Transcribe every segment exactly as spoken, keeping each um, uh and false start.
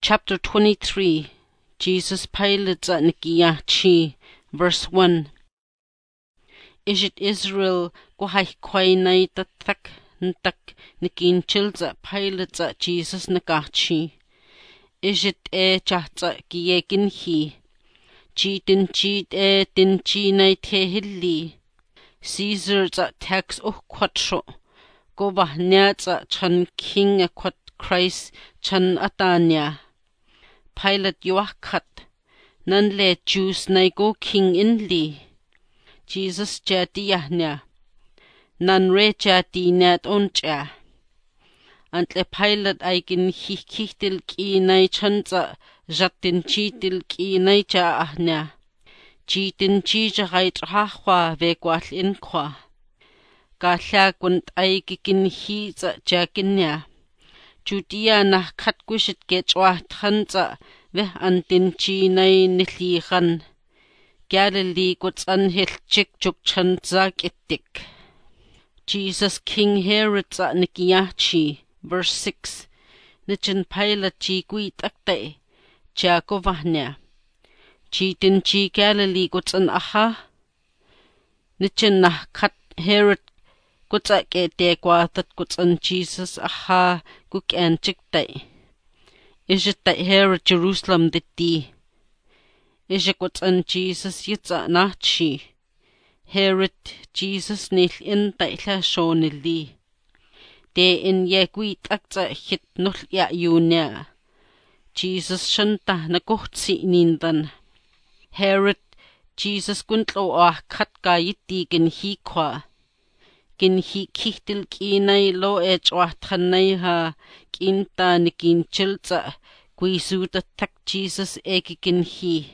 Chapter twenty-three. Jesus Pilate at Nikiyachi. Verse one. Is it Israel guhai kwainai tatak ntak nikinchilza Pilate at Jesus nagachi. Is it e chatza giekin he. Cheatin cheat e dinchi nai tehilli. Caesar at tax oh quatro. Go bahnyat at chan king a quat Christ chan atanya. Pilate yuakat. Nan le Jews nai go king in li. Jesus jadiyahnya. Nan re jadinat oncha. Antle Pilate aikin hikitil ki nai chanza jatin chitil ki nai cha ahnya. Chitin chija hait rahwa vegwal in kwa. Gahla gunt aikikin hiza jakinya. Judea na katgushit gechwa tanza ve antin chi nai nilihan. Galilee guts anhil chik juk chanza kitik. Jesus King Herod za Nikiyachi. Verse six. Nichin Pilate chi guit akte. Jagovahnya. Chitin chi Galilee guts an aha. Nichin na kat Herod Gutsa ke te kwatat gutsan Jesus aha guk an chiktai. Isha ta Herod Jerusalem ditti. Isha gutsan Jesus yitsa nachi. Herod Jesus nil in ta ila shonili. De in ye gwit akta hit nul ya yunya. Jesus shanta na guhtsi nindan. Herod Jesus guntlo ah katka yitti gin hi kwa. Gin hi kichtil kinay lo e chwahtanay ha kinta ni kinchilza guisuda tak Jesus eki gin hi.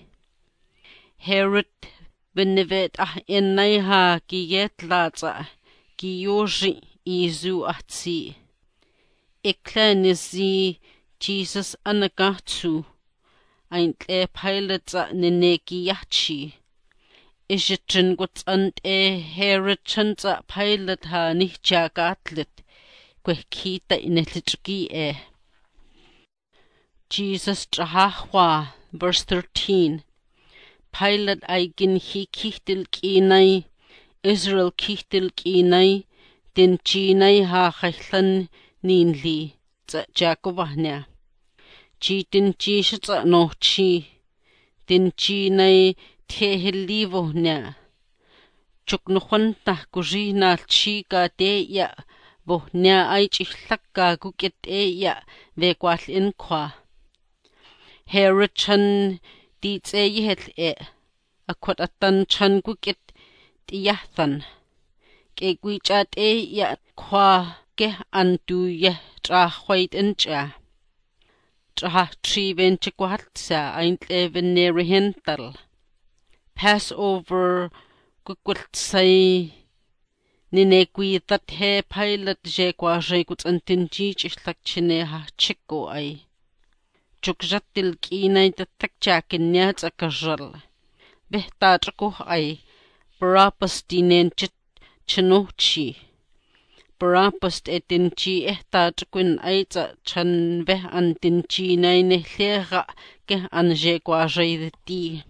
Herod binivet ah inay ha giyet laza giyoshi izu atsi. Ikla nizi Jesus anagatsu aintle Pilate za ninegiyachi. Ishitrin guts ant e Herod chanza Pilate ha nihja gatlit kwekita inelitki e. Jesus trahahwa. Verse thirteen. Pilate aigin hi kichtil kinay, Israel kichtil kinay, din chinay ha khaylan ninli, za jagovahnya. Chi din chi shitza no chi, din chinay tehilivo nya. Chuk nukhwanta kujina chika de ya vohnya ay chihlaka gukit e ya vegwal in kwa. Herod chan diits e yihel e akwat atan chan gukit tiyathan. Ke gwichat e ya kwa ke andu ye trahwait incha. Trah tri ven chikwahatsa aintle venerihental. Passover gukultsay ninegwi that he Pilate je kwa je guts antinji chihlak chine ha chiko ay. Chukjatil kinay tatak jakin niya akajal. Behta trako ay. Barabbas dinen chit chinochi. Barabbas etinchi ehta trakwin ay za chan veh antinchi nay nehlera ke anje kwa je di.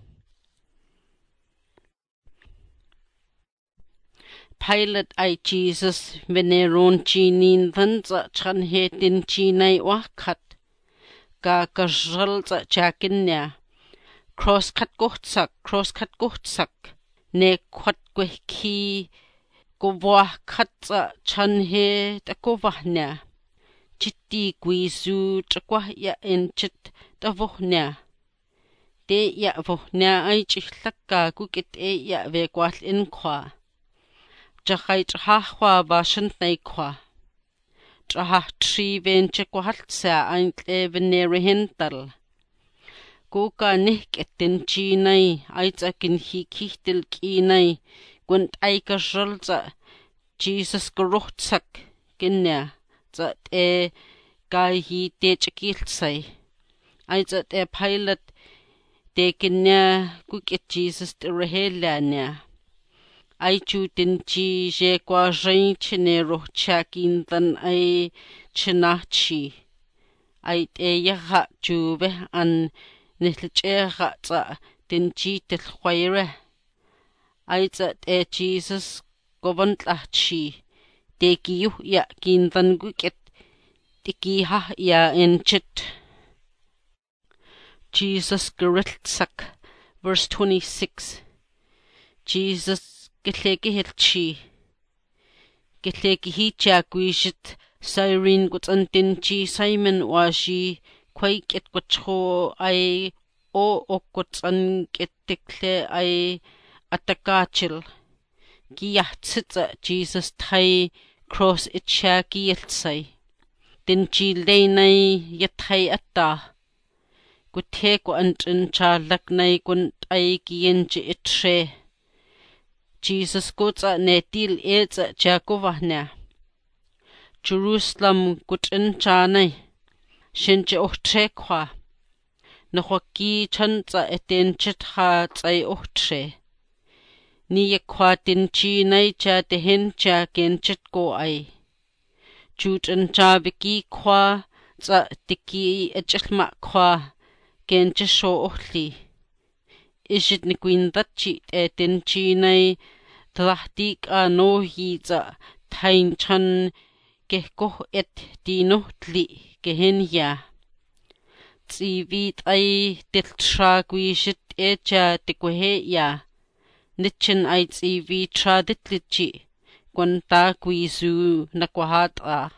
Pilate ay Jesus veneron chinin thanza chan hetin chinay wakat. Ga gajal za jakin niya. Cross kat guhtsak, cross kat guhtsak. Ne kwat gwehki guvah kat za chan he takovah niya. Chitti gwizu takwah ya in chit tavoh niya. De ya voh niya ay chihlaka gukit e ya vegwal in kwa. Jachay trahahwa bashan nay kwa. Trahah tri ven chikwahaltsa aintle venerihental. Kuka nihketin chinay aitzakin hi kichtil kinay gunt ay kashalza Jesus garuhtsak ginya zat e gay hi de chikiltsay. Aitzat e Pilate de ginya gukit Jesus de rehela niya. Ay chutin chi je kwa rin chine roh chakin dan ay chinachi. Ait e yaha juve an nitlichera tsa dinchi tilhuayre. Aitsa e Jesus govantlachi. Deki yuh ya kintanguket tiki ha ya enchit. Jesus geriltsak. Verse twenty-six. Jesus getlekihilchi. Getlekihitja guishit Cyrene gutantinchi Simon washi quake it gucho I o okutan getikle I atakachil. Giyahtsitsa Jesus tai cross itcha giyiltsai. Dinchi lenai yatai atta. Guthe gu antin cha laknai gun tai giyenji itre. Jesus gutsa netil etsa jagovahna. Jerusalem gutin chanai. Shinja utre kwa. Nahwaki chanza etenchit ha tsai utre. Ni kwa dinchi nai cha dehen cha genchit go ai. Jutin cha viki kwa tsa diki echilma kwa gencha sho uhli. Ishit ni gwindachi e dinchi nai dlahdik a no hi tsa tain chan gehgoh et dinuhtli gehen ya. Tsivit ay diltra gwishit e cha dikwehe ya. Nichin ay tsivi tra ditlitchi. Gwanta gwizu nakwahata.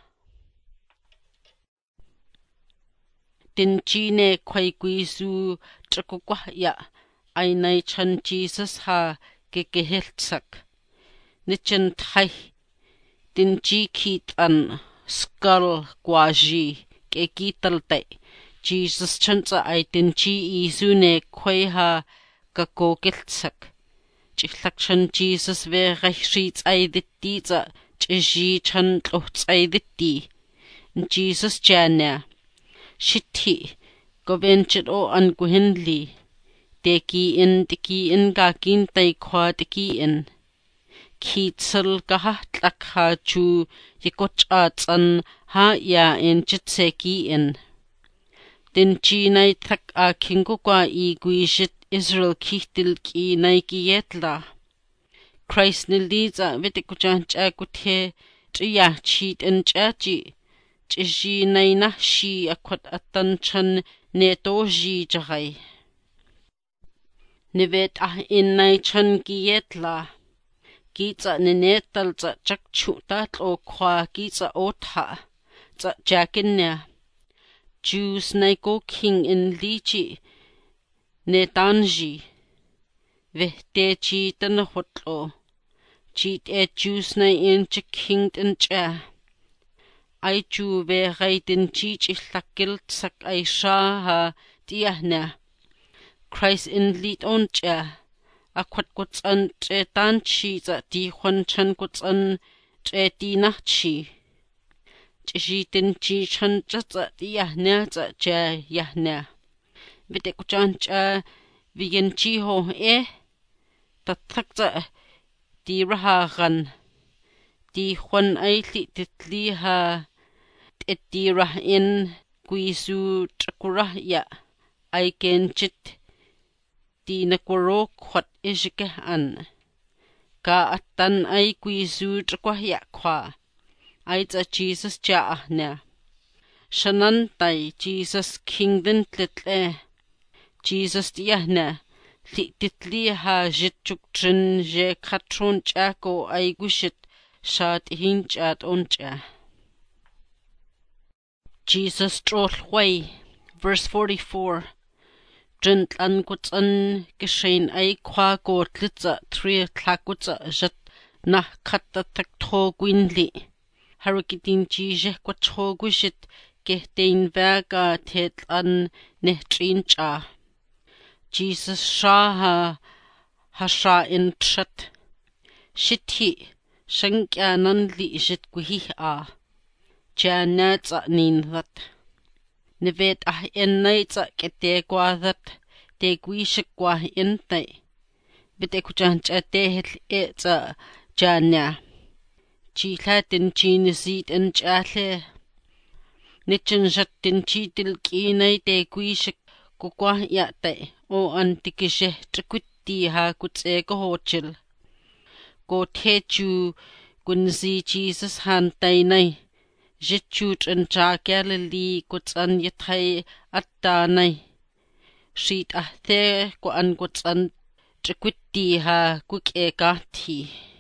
Dinchi ne kway gwizu trakukwah ya. Ay nay chan Jesus ha gegehiltsak. Nichin thay. Dinchi kitan skull gwaji ke kitalday. Jesus chansa ay dinchi isu ne kway ha gagogiltsak. Chihlak chan Jesus ve gashrit ay ditti za chishi chan tluhts ay ditti. Jesus jana. Shithi govenchit o an guhinli. Deki in deki in gakin tay kwa deki in. Kitsil gahatlak ha chu yikoch atsan ha ya in jitseki in. Dinchi nay tak a kingukwa I gwishit Israel kihtil ki nay giyetla. Christ niliza vitikuchancha guthe triya chit in chachi. Chishi nay nahshi akwat atanchan netoji jagay. Nivet ah in nay chan giyetla. Gitsa ninetal za chakchu tatlo kwa gitsa otha. Za jakinnya. Jews nay go king in lichi. Netanji. Vehte chi tanahotlo. Chit e Jews nay in king in cha. Ay ju ve gay din chi chihlakil sak ay sha ha diahna. Christ in lit on cha. Akwat kutsan tre tanchi za di hwan chan kutsan tre di nachchi. Chishi din chi chan cha di yahna za cha yahna. Vite kuchan cha vigen chi ho e. Tatak za di raha gan. Di hwan ay li titli ha. Et di rah in gwisu trakurah ya. Ay genchit. Di nakwaro kwat ishike an. Ka atan ay gwisu trakwah ya kwa. Ay za Jesus ja ahna. Shanantay Jesus king din tlitle. Jesus diahna. Li titli ha jitchuk trin je katron chako ay gushit. Shat hinchat oncha. Jesus trolway. Verse forty-four. Drint an gutsan geshain ay kwa gotlitza tri tlakutza jat nah katta takto gwinli. Harakitin jije kwatho gushit gehtain vaga tet an nehtrincha. Jesus shaha hasha in trat. Shithi shankya nanli jit guhi a. Janatsa ninvat. Nivet ah ennaitsa kete gwadat te gwishik gwa entay. Bite kuchancha tehil etsa janya. Chihlatin chinisit en chahle. Nitchinjattin chiitilk'iinay teekuishik kukuaj'ya'tay o antikishej trikutti haa kutz'eekahochil. Kootjechu kunzi Jesus haantainay, zhichu tr'incha Galilee kutz'an yathay attaanay. Shriit'ahthe ku'an kutz'an trikutti haa kuk'eekaathi.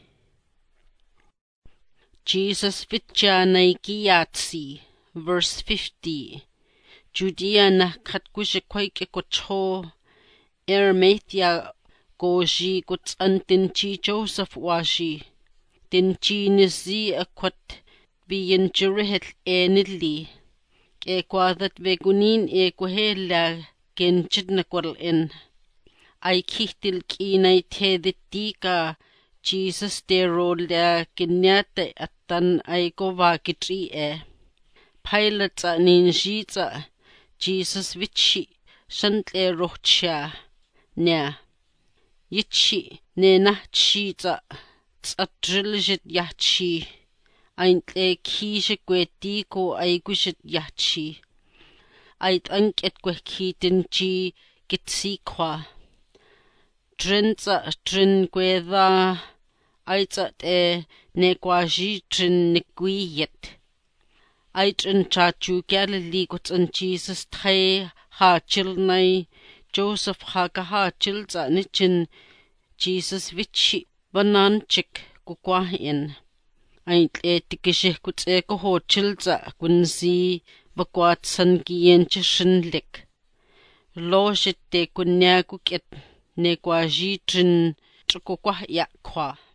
Jesus vitjaanay kiyaatsi. Verse fifty. Judea nahkat kushikwaike kucho Arimathea goji kutz'an tinchi Joseph washi. Tinchi nizi akwat viyin jirihil enili. Ekwadat vegunin ekuhela genchid nakwal'in. Ay kihtil k'inay tedittika Jesus derolya kinyate attan ay kova kitri'e. Pilate ninjitsa Jesus vichi shantle rohcha nya yichi nenachitsa tsadriljit yachi aintle kishi kwetiko ay kushit yachi ait anket kwekhitinchi kitsikwa drinsa drin kweda aitsa te nekwaji drin nikwiyet. Aitrin chachu Galilee kutz'an Jesus thay haachil nay Joseph haka haachil tsa nichin Jesus vichi bananchik kukwah'in. Aintle tikishih kutz'eekahochil tsa kunzi vakwatsan kiyencha shinlik. Loshit te kunya kuk'et nekwaji trin trikukwah'ya kwa.